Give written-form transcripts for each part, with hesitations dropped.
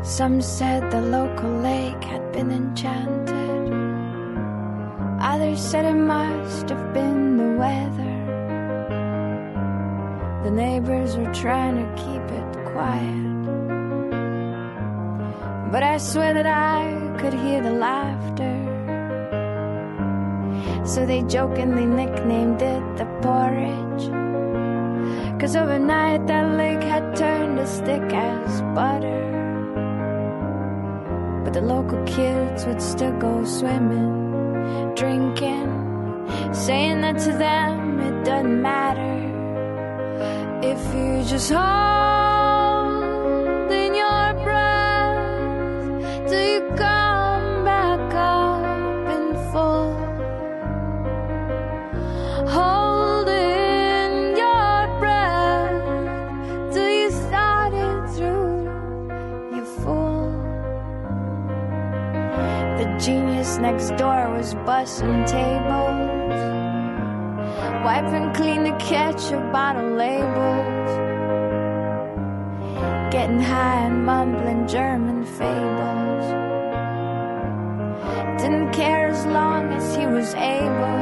Some said the local lake had been enchanted. Others said it must have been the weather. The neighbors were trying to keep it quiet, but I swear that I could hear the laughter. So they jokingly nicknamed it the porridge, 'cause overnight that lake had turned as thick as butter. But the local kids would still go swimming, drinking, saying that to them it doesn't matter if you just hold in your breath till you come back up in full. Hold in your breath till you thought it through, you fool. The genius next door was bussing tables, wiping clean the ketchup bottle labels, getting high and mumbling German fables. Didn't care as long as he was able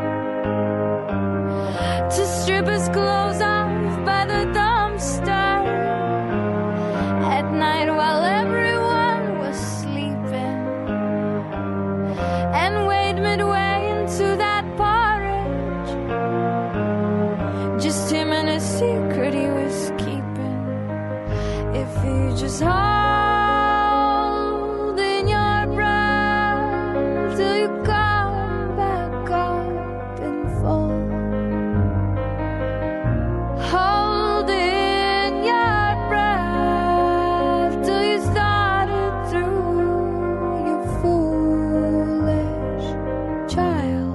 to strip his clothes off by the dumpster at night while everyone was sleeping, and wade midway into that porridge, just him and a secret he was keeping. If you just hold in your breath till you come back up in full. Hold in your breath till you thought it through, you foolish child.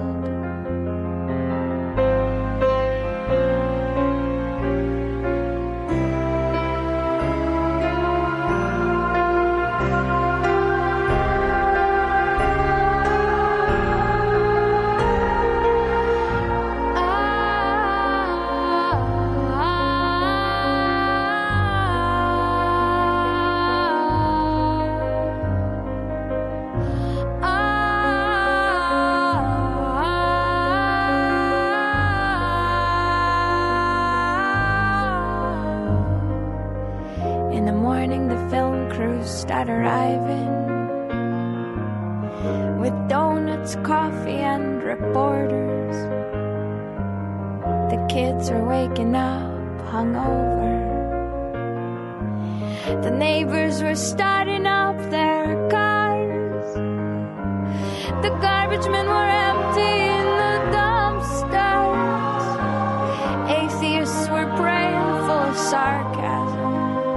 In the morning the film crews start arriving with donuts, coffee and reporters. The kids are waking up hungover. The neighbors were starting up their cars. The garbage men were emptying the dumpsters. Atheists were praying full of sarcasm,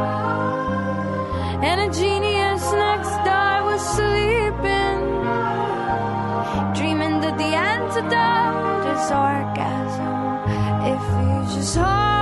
and a genius next door was sleeping, dreaming that the antidote is orgasm. If you just hold